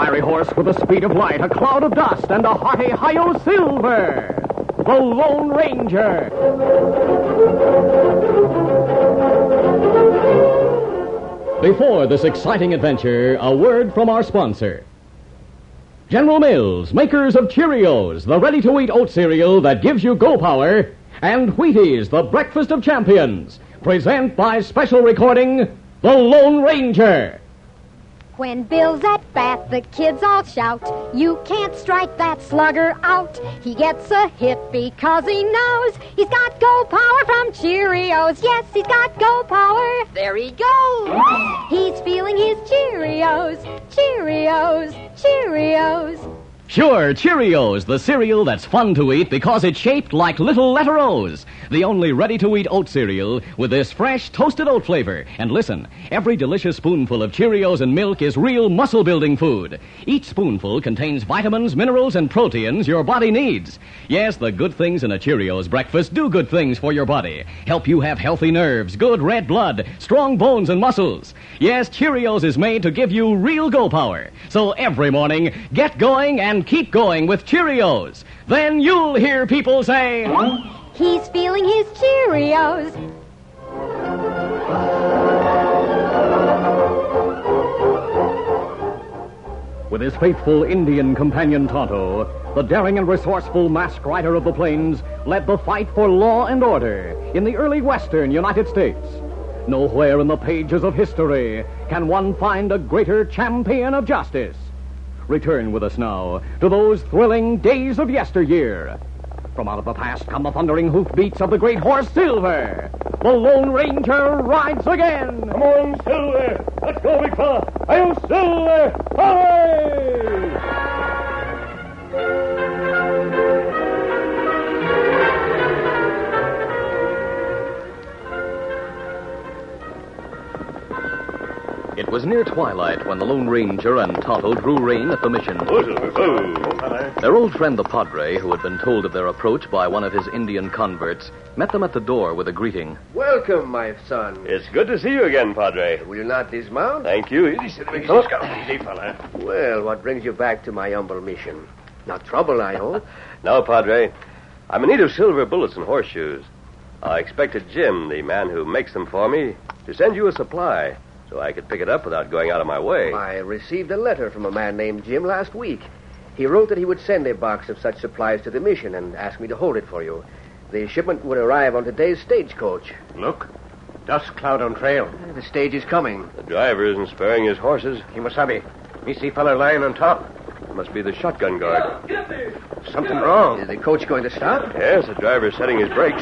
fiery horse with the speed of light, a cloud of dust, and a hearty Hi-Yo Silver, the Lone Ranger. Before this exciting adventure, a word from our sponsor. General Mills, makers of Cheerios, the ready-to-eat oat cereal that gives you go power, and Wheaties, the breakfast of champions, present by special recording, The Lone Ranger. When Bill's at bat, the kids all shout, you can't strike that slugger out. He gets a hit because he knows he's got go power from Cheerios. Yes, he's got go power. There he goes. He's feeling his Cheerios, Cheerios, Cheerios. Sure, Cheerios, the cereal that's fun to eat because it's shaped like little letter O's. The only ready-to-eat oat cereal with this fresh toasted oat flavor. And listen, every delicious spoonful of Cheerios and milk is real muscle-building food. Each spoonful contains vitamins, minerals, and proteins your body needs. Yes, the good things in a Cheerios breakfast do good things for your body. Help you have healthy nerves, good red blood, strong bones and muscles. Yes, Cheerios is made to give you real go power. So every morning, get going and keep going with Cheerios. Then you'll hear people say, he's feeling his Cheerios. With his faithful Indian companion Tonto, the daring and resourceful masked rider of the plains led the fight for law and order in the early western United States. Nowhere in the pages of history can one find a greater champion of justice. Return with us now to those thrilling days of yesteryear. From out of the past come the thundering hoofbeats of the great horse Silver. The Lone Ranger rides again. Come on, Silver. Let's go, big fella. Hi-Yo, Silver. Hooray! It was near twilight when the Lone Ranger and Tonto drew rein at the mission. Their old friend, the Padre, who had been told of their approach by one of his Indian converts, met them at the door with a greeting. Welcome, my son. It's good to see you again, Padre. Will you not dismount? Thank you. Easy, fella. Well, what brings you back to my humble mission? Not trouble, I hope. No, Padre. I'm in need of silver bullets and horseshoes. I expected Jim, the man who makes them for me, to send you a supply so I could pick it up without going out of my way. I received a letter from a man named Jim last week. He wrote that he would send a box of such supplies to the mission and asked me to hold it for you. The shipment would arrive on today's stagecoach. Look. Dust cloud on trail. The stage is coming. The driver isn't sparing his horses. Kimasabi. Me see fella lying on top. It must be the shotgun guard. Something wrong. Is the coach going to stop? Yes, the driver's setting his brakes.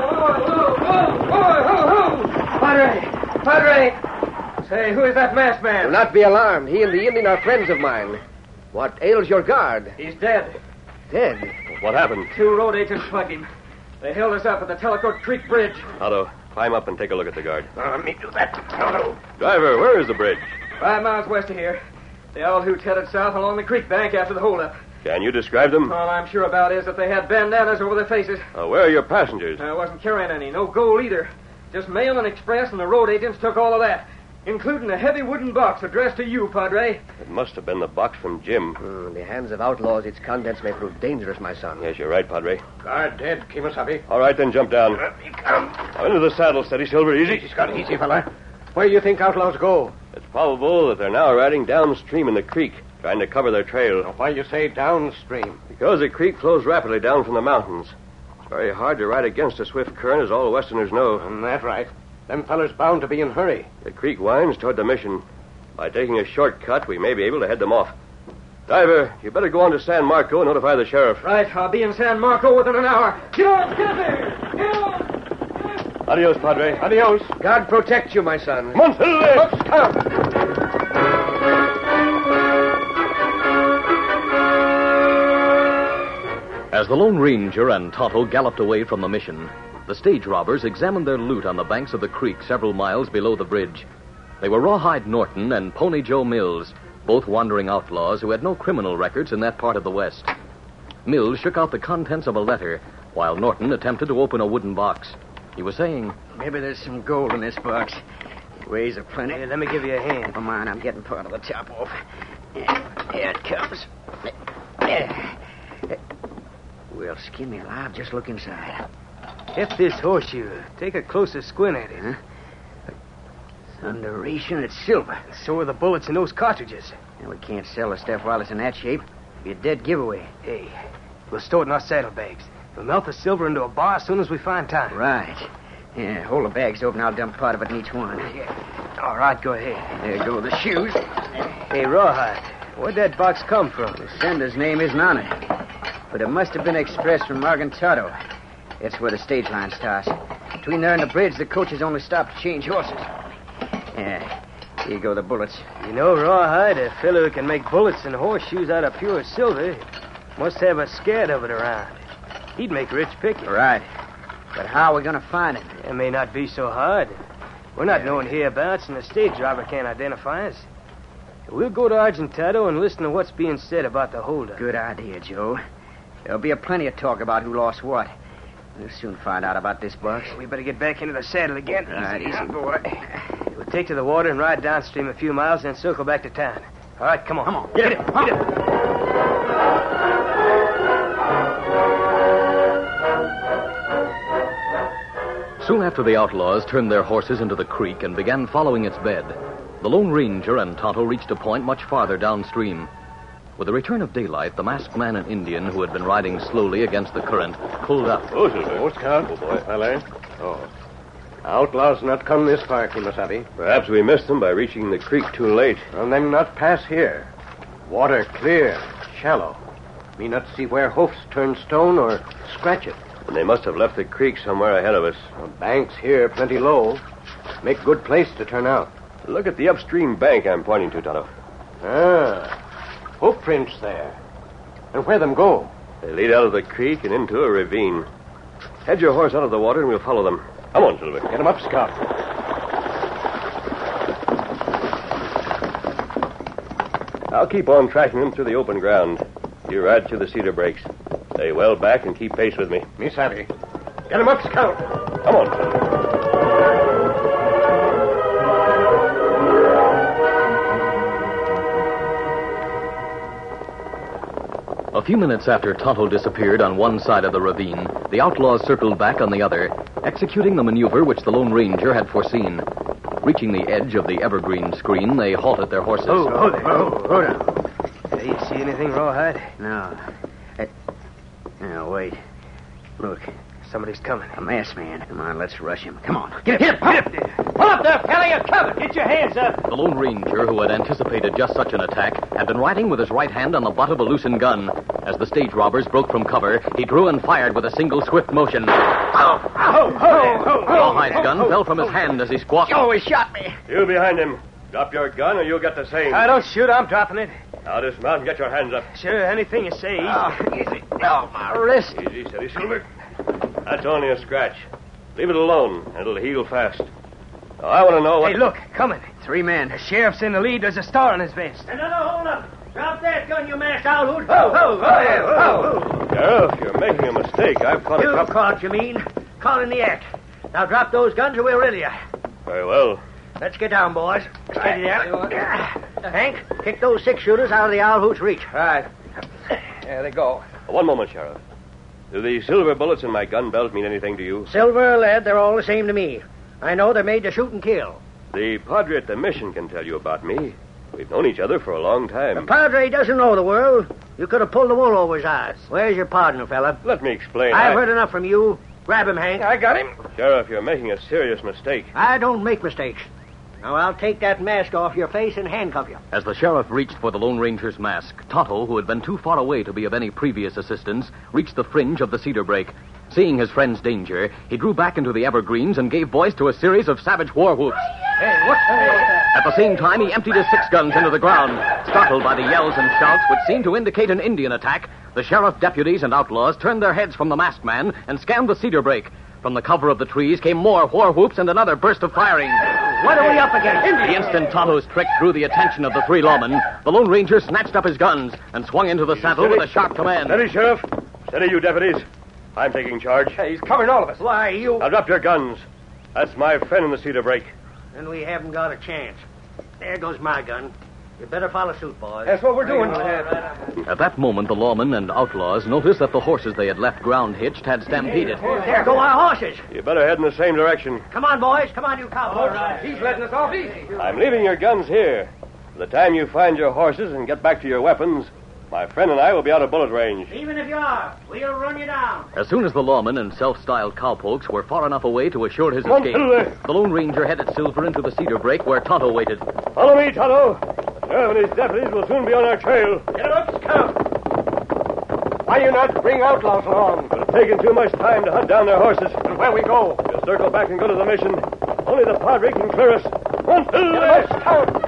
Padre! Say, who is that masked man? Do not be alarmed. He and the Indian are friends of mine. What ails your guard? He's dead. Dead? What happened? 2 road agents plugged him. They held us up at the Tellicote Creek Bridge. Otto, climb up and take a look at the guard. Let me do that. No. Driver, where is the bridge? 5 miles west of here. They all hoots headed south along the creek bank after the holdup. Can you describe them? All I'm sure about is that they had bandanas over their faces. Where are your passengers? I wasn't carrying any. No gold either. Just mail and express, and the road agents took all of that, including a heavy wooden box addressed to you, Padre. It must have been the box from Jim. In the hands of outlaws, its contents may prove dangerous, my son. Yes, you're right, Padre. Guard dead, Kimasabi. All right, then jump down. Let me come. Now into the saddle, steady, Silver, easy. He's got easy, fella. Where do you think outlaws go? It's probable that they're now riding downstream in the creek, trying to cover their trail. Now, why you say downstream? Because the creek flows rapidly down from the mountains. It's very hard to ride against a swift current, as all Westerners know. That's right. Them fellers bound to be in hurry. The creek winds toward the mission. By taking a shortcut, we may be able to head them off. Driver, you better go on to San Marco and notify the sheriff. Right, I'll be in San Marco within an hour. Get on, get there! Get on! Adios, Padre. Adios. God protect you, my son. Come on, Silver! Let's come. As the Lone Ranger and Tonto galloped away from the mission, the stage robbers examined their loot on the banks of the creek several miles below the bridge. They were Rawhide Norton and Pony Joe Mills, both wandering outlaws who had no criminal records in that part of the West. Mills shook out the contents of a letter, while Norton attempted to open a wooden box. He was saying, Maybe there's some gold in this box. Weighs a plenty. Hey, let me give you a hand. Come on, I'm getting part of the top off. Here it comes. We'll skin me alive. Just look inside. If this horseshoe. Take a closer squint at it. Huh? Thunderation, it's silver. So are the bullets in those cartridges. And we can't sell the stuff while it's in that shape. It'd be a dead giveaway. Hey, we'll store it in our saddlebags. We'll melt the silver into a bar as soon as we find time. Right. Yeah, hold the bags open. I'll dump part of it in each one. Yeah. All right, go ahead. There go the shoes. Hey, Rawhide, where'd that box come from? The sender's name isn't on it. But it must have been expressed from Morgantoto. It's where the stage line starts. Between there and the bridge, the coaches only stop to change horses. Yeah, here go the bullets. You know, Rawhide, a fellow who can make bullets and horseshoes out of pure silver must have a scared of it around. He'd make rich picking. Right. But how are we going to find it? It may not be so hard. We're not known hereabouts, and the stage driver can't identify us. We'll go to Argentado and listen to what's being said about the holdup. Good idea, Joe. There'll be a plenty of talk about who lost what. We'll soon find out about this box. We better get back into the saddle again. Right, Easy, easy, boy. We'll take to the water and ride downstream a few miles, then circle back to town. All right, come on. Come on. Get it. Get it. Soon after the outlaws turned their horses into the creek and began following its bed, the Lone Ranger and Tonto reached a point much farther downstream. With the return of daylight, the masked man and Indian, who had been riding slowly against the current, pulled up. Oh, Silver. Oh, Scout. Oh, boy. Valet. Oh. Outlaws not come this far, Kimasabi. Perhaps we missed them by reaching the creek too late. Well, them not pass here. Water clear, shallow. Me not see where hoofs turn stone or scratch it. And they must have left the creek somewhere ahead of us. Well, banks here plenty low. Make good place to turn out. Look at the upstream bank I'm pointing to, Tonto. Ah, hoof prints there. And where them go? They lead out of the creek and into a ravine. Head your horse out of the water and we'll follow them. Come on, Silver. Get 'em up, Scout. I'll keep on tracking them through the open ground. You ride through the cedar breaks. Stay well back and keep pace with me. Me savvy. Get 'em up, Scout. Come on, Silver. A few minutes after Tonto disappeared on one side of the ravine, the outlaws circled back on the other, executing the maneuver which the Lone Ranger had foreseen. Reaching the edge of the evergreen screen, they halted their horses. Hold on. You see anything, Rawhide? No. Now, wait. Look, Somebody's coming. a masked man. Come on, let's rush him. Come on. Get him! Pull up there, fella, you're covered. Get your hands up. The Lone Ranger, who had anticipated just such an attack, had been riding with his right hand on the butt of a loosened gun. As the stage robbers broke from cover, he drew and fired with a single swift motion. Rawhide's gun fell from his hand as he squawked. Oh, he shot me. You behind him. Drop your gun or you'll get the same. Don't shoot, I'm dropping it. Now dismount and get your hands up. Sure, anything you say. Easy. Oh, my wrist. Easy, steady, Silver. That's only a scratch. Leave it alone, and it'll heal fast. Now, I want to know what... Hey, look, coming. 3 men. The sheriff's in the lead. There's a star on his vest. Another hold up. Drop that gun, you masked outhoot. Sheriff, you're making a mistake. I've caught a You couple... caught, you mean? Caught in the act. Now drop those guns or we'll riddle you. Very well. Let's get down, boys. Steady there. Hank, kick those 6-shooters out of the owl hoot's reach. Right. There they go. One moment, Sheriff. Do the silver bullets in my gun belt mean anything to you? Silver or lead, they're all the same to me. I know they're made to shoot and kill. The padre at the mission can tell you about me. We've known each other for a long time. The padre doesn't know the world. You could have pulled the wool over his eyes. Where's your partner, fella? Let me explain. I've heard enough from you. Grab him, Hank. I got him. Sheriff, you're making a serious mistake. I don't make mistakes. Now, I'll take that mask off your face and handcuff you. As the sheriff reached for the Lone Ranger's mask, Tonto, who had been too far away to be of any previous assistance, reached the fringe of the cedar brake. Seeing his friend's danger, he drew back into the evergreens and gave voice to a series of savage war whoops. Hey, what's that? At the same time, he emptied his 6 guns into the ground. Startled by the yells and shouts which seemed to indicate an Indian attack, the sheriff, deputies, and outlaws turned their heads from the masked man and scanned the cedar brake. From the cover of the trees came more war whoops and another burst of firing. What are we up against? The instant Tonto's trick drew the attention of the 3 lawmen, the Lone Ranger snatched up his guns and swung into the saddle with a sharp command. Steady, Sheriff. Steady, you deputies. I'm taking charge. Hey, he's covering all of us. Why, you... Now drop your guns. That's my friend in the cedar brake. Then we haven't got a chance. There goes my gun. You better follow suit, boys. That's what we're doing. At that moment, the lawmen and outlaws noticed that the horses they had left ground hitched had stampeded. There go our horses. You better head in the same direction. Come on, boys. Come on, you cowboys. He's letting us off easy. I'm leaving your guns here. By the time you find your horses and get back to your weapons, my friend and I will be out of bullet range. Even if you are, we'll run you down. As soon as the lawmen and self-styled cowpokes were far enough away to assure his escape, the Lone Ranger headed Silver into the cedar brake where Tonto waited. Follow me, Tonto. Sheriff and his deputies will soon be on our trail. Get up, Scout. Why you not bring outlaws along? It would have taken too much time to hunt down their horses. And where we go? We'll circle back and go to the mission. Only the Padre can clear us. Run, Get up, Scout.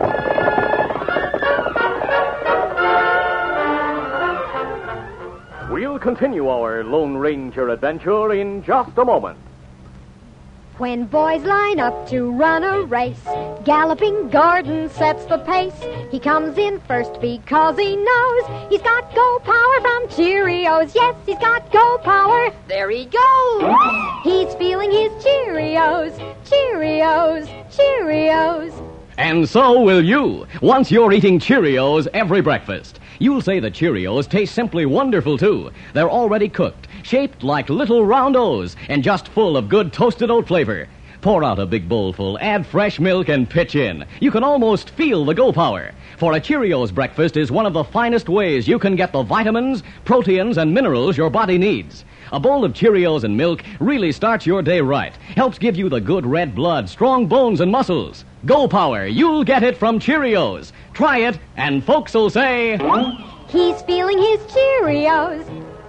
We'll continue our Lone Ranger adventure in just a moment. When boys line up to run a race, Galloping Gordon sets the pace. He comes in first because he knows he's got go power from Cheerios. Yes, he's got go power. There he goes. He's feeling his Cheerios, Cheerios, Cheerios. And so will you, once you're eating Cheerios every breakfast. You'll say the Cheerios taste simply wonderful, too. They're already cooked, shaped like little round O's, and just full of good toasted oat flavor. Pour out a big bowlful, add fresh milk, and pitch in. You can almost feel the go power. For a Cheerios breakfast is one of the finest ways you can get the vitamins, proteins, and minerals your body needs. A bowl of Cheerios and milk really starts your day right. Helps give you the good red blood, strong bones, and muscles. Go power, you'll get it from Cheerios. Try it, and folks will say... He's feeling his Cheerios.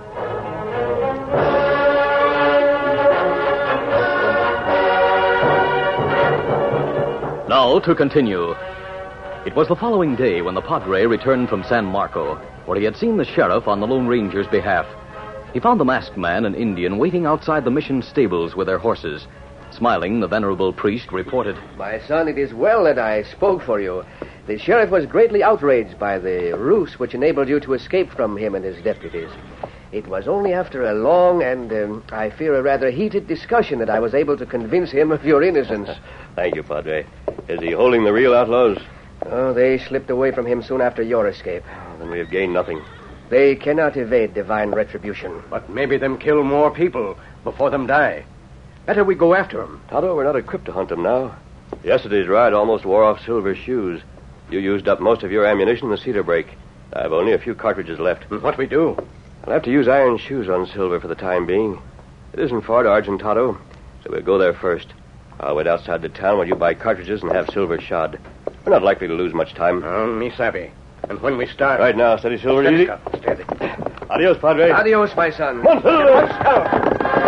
Now, to continue. It was the following day when the Padre returned from San Marco, where he had seen the sheriff on the Lone Ranger's behalf. He found the masked man and Indian waiting outside the mission stables with their horses. Smiling, the venerable priest reported, My son, it is well that I spoke for you. The sheriff was greatly outraged by the ruse which enabled you to escape from him and his deputies. It was only after a long and, I fear, a rather heated discussion that I was able to convince him of your innocence. Thank you, Padre. Is he holding the real outlaws? Oh, they slipped away from him soon after your escape. Then we have gained nothing. They cannot evade divine retribution. But maybe them kill more people before them die. Better we go after them. Tonto, we're not equipped to hunt them now. Yesterday's ride almost wore off Silver's shoes. You used up most of your ammunition in the cedar brake. I've only a few cartridges left. What we do? I'll have to use iron shoes on Silver for the time being. It isn't far to Argentado, so we'll go there first. I'll wait outside the town while you buy cartridges and have Silver shod. We're not likely to lose much time. Me savvy. And when we start... Right now, steady, Silver. Steady, Easy. Scout, steady. Adios, Padre. Adios, my son. Come on, Silver.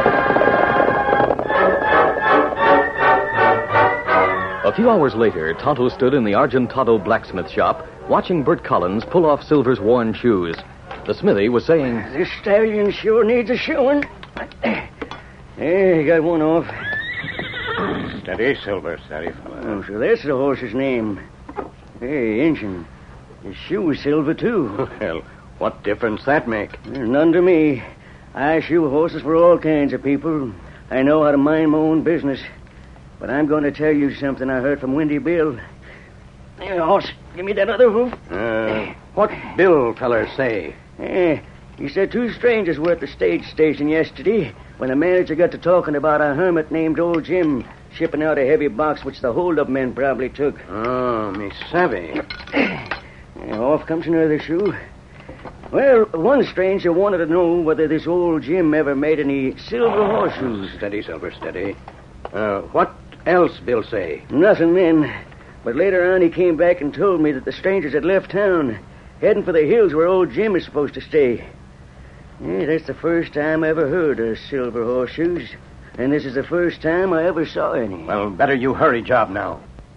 A few hours later, Tonto stood in the Argentado blacksmith shop, watching Bert Collins pull off Silver's worn shoes. The smithy was saying, This stallion sure needs a shoeing. There, he got one off. Steady, Silver, steady, fella. Oh, so that's the horse's name. Hey, Injun. His shoe's silver, too. Well, what difference that make? None to me. I shoe horses for all kinds of people. I know how to mind my own business. But I'm going to tell you something I heard from Windy Bill. Hey, horse, give me that other hoof. What Bill feller say? He said 2 strangers were at the stage station yesterday when the manager got to talking about a hermit named Old Jim shipping out a heavy box which the hold-up men probably took. Oh, me savvy. Off comes another shoe. Well, one stranger wanted to know whether this Old Jim ever made any silver horseshoes. Steady, Silver, steady. What else Bill say? Nothing then. But later on he came back and told me that the strangers had left town, heading for the hills where Old Jim is supposed to stay. That's the first time I ever heard of silver horseshoes. And this is the first time I ever saw any. Well, better you hurry job now.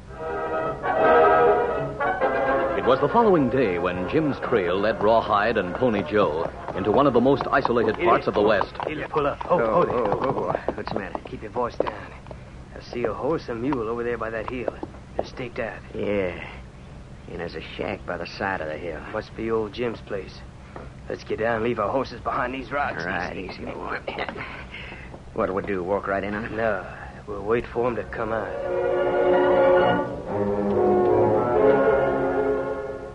It was the following day when Jim's trail led Rawhide and Pony Joe into one of the most isolated parts of the West. Here, pull up. What's the matter? Keep your voice down. I see a horse and mule over there by that hill. They're staked out. Yeah. And there's a shack by the side of the hill. Must be old Jim's place. Let's get down and leave our horses behind these rocks. Right, easy. What do we do, walk right in on it? No, we'll wait for him to come out.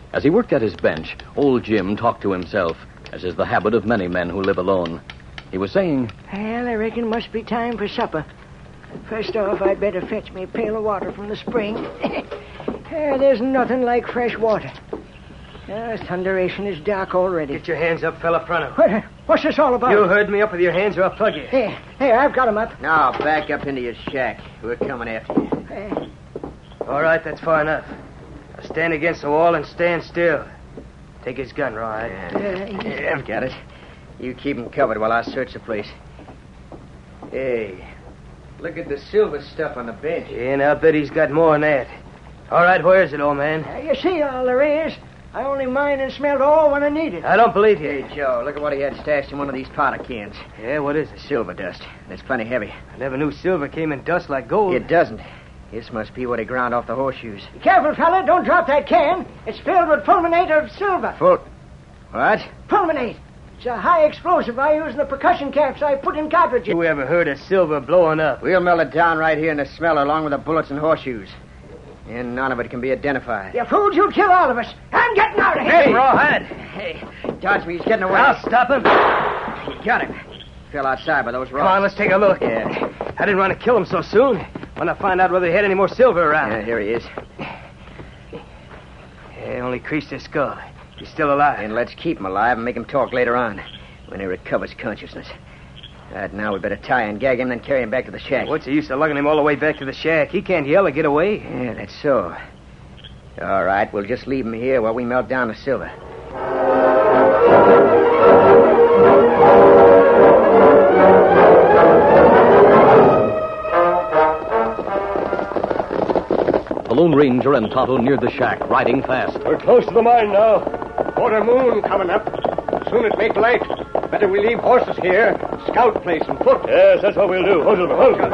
As he worked at his bench, old Jim talked to himself, as is the habit of many men who live alone. He was saying, Well, I reckon must be time for supper. First off, I'd better fetch me a pail of water from the spring. There's nothing like fresh water. Thunderation is dark already. Get your hands up, fella, pronto. What's this all about? You heard me up with your hands or I'll plug you. Here, I've got 'em up. Now, back up into your shack. We're coming after you. All right, that's far enough. Now stand against the wall and stand still. Take his gun, Rawhide. Yeah, I've got it. You keep him covered while I search the place. Hey, look at the silver stuff on the bench. Yeah, and I'll bet he's got more than that. All right, where is it, old man? You see all there is. I only mined and smelled all when I needed. I don't believe you. Hey, Joe, look at what he had stashed in one of these powder cans. Yeah, what is it? Silver dust. It's plenty heavy. I never knew silver came in dust like gold. It doesn't. This must be what he ground off the horseshoes. Be careful, fella. Don't drop that can. It's filled with fulminate of silver. What? Fulminate. It's a high explosive I use in the percussion caps I put in cartridges. You ever heard of silver blowing up? We'll melt it down right here in the smelter along with the bullets and horseshoes. And none of it can be identified. You fools, you'll kill all of us. I'm getting out of here. Hey, Rawhide. Hey, dodge me. He's getting away. I'll stop him. You got him. Fell outside by those rocks. Come on, let's take a look. Yeah. I didn't want to kill him so soon. Want to find out whether he had any more silver around. Yeah, here he is. Yeah, only creased his skull. He's still alive. And let's keep him alive and make him talk later on, when he recovers consciousness. Right, now we better tie and gag him, then carry him back to the shack. What's the use of lugging him all the way back to the shack? He can't yell or get away. Yeah, that's so. All right, we'll just leave him here while we melt down the silver. The Lone Ranger and Tonto neared the shack, riding fast. We're close to the mine now. Quarter moon coming up. Soon it make light. Better we leave horses here. Scout place and foot. Yes, that's what we'll do. Hold it.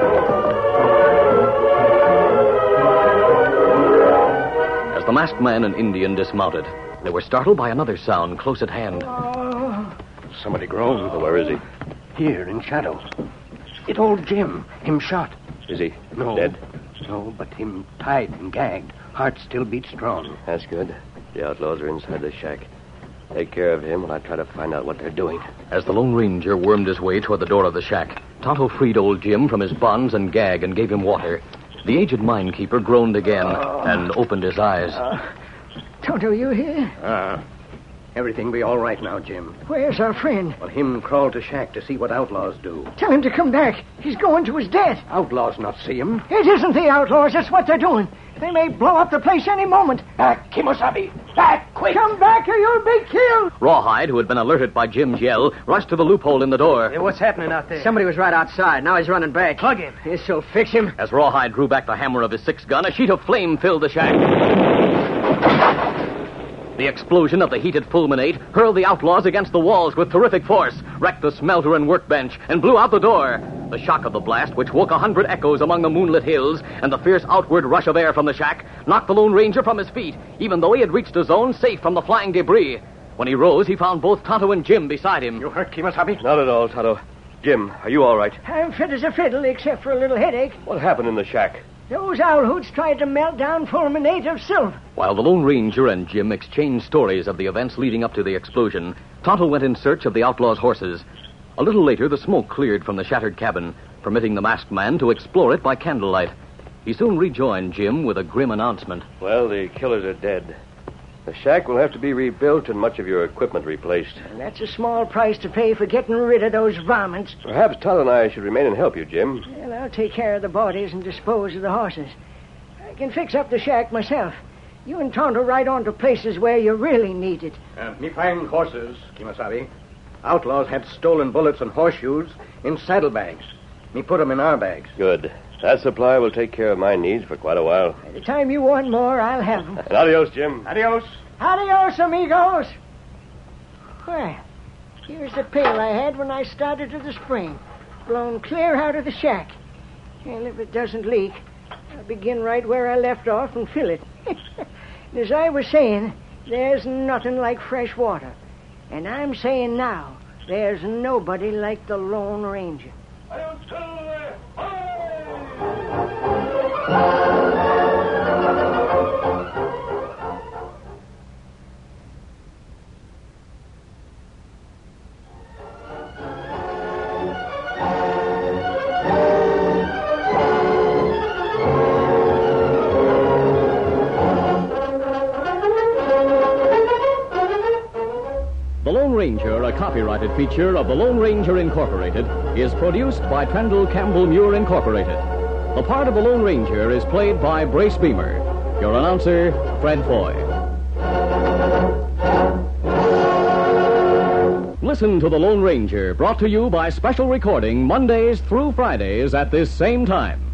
As the masked man and Indian dismounted, they were startled by another sound close at hand. Somebody groaned. Well, where is he? Here in shadow. It old Jim. Him shot. Is he No. dead? No, but him tied and gagged. Heart still beats strong. That's good. The outlaws are inside the shack. Take care of him while I try to find out what they're doing. As the Lone Ranger wormed his way toward the door of the shack, Tonto freed old Jim from his bonds and gag and gave him water. The aged minekeeper groaned again and opened his eyes. Tonto, you here? Everything be all right now, Jim. Where's our friend? Well, him crawled to shack to see what outlaws do. Tell him to come back. He's going to his death. Outlaws not see him. It isn't the outlaws. That's what they're doing. They may blow up the place any moment. Back, Kimosabe. Back, quick. Come back or you'll be killed. Rawhide, who had been alerted by Jim's yell, rushed to the loophole in the door. Hey, what's happening out there? Somebody was right outside. Now he's running back. Plug him. This'll fix him. As Rawhide drew back the hammer of his 6-gun, a sheet of flame filled the shack. The explosion of the heated fulminate hurled the outlaws against the walls with terrific force, wrecked the smelter and workbench, and blew out the door. The shock of the blast, which woke 100 echoes among the moonlit hills, and the fierce outward rush of air from the shack, knocked the Lone Ranger from his feet, even though he had reached a zone safe from the flying debris. When he rose, he found both Tonto and Jim beside him. You hurt, Kimosabe? Not at all, Tonto. Jim, are you all right? I'm fit as a fiddle, except for a little headache. What happened in the shack? Those owl hoots tried to melt down fulminate of silver. While the Lone Ranger and Jim exchanged stories of the events leading up to the explosion, Tonto went in search of the outlaws' horses. A little later, the smoke cleared from the shattered cabin, permitting the masked man to explore it by candlelight. He soon rejoined Jim with a grim announcement. Well, the killers are dead. The shack will have to be rebuilt and much of your equipment replaced. And that's a small price to pay for getting rid of those varmints. Perhaps Tonto and I should remain and help you, Jim. Well, I'll take care of the bodies and dispose of the horses. I can fix up the shack myself. You and Tonto ride on to places where you really need it. Me find horses, Kimosabe. Outlaws had stolen bullets and horseshoes in saddlebags. Me put them in our bags. Good. That supply will take care of my needs for quite a while. By the time you want more, I'll have them. And adios, Jim. Adios. Adios, amigos. Well, here's the pail I had when I started to the spring. Blown clear out of the shack. Well, if it doesn't leak, I'll begin right where I left off and fill it. As I was saying, there's nothing like fresh water. And I'm saying now, there's nobody like the Lone Ranger. Ranger, a copyrighted feature of the Lone Ranger Incorporated, is produced by Trendle Campbell Muir Incorporated. The part of the Lone Ranger is played by Brace Beamer. Your announcer, Fred Foy. Listen to The Lone Ranger, brought to you by special recording Mondays through Fridays at this same time.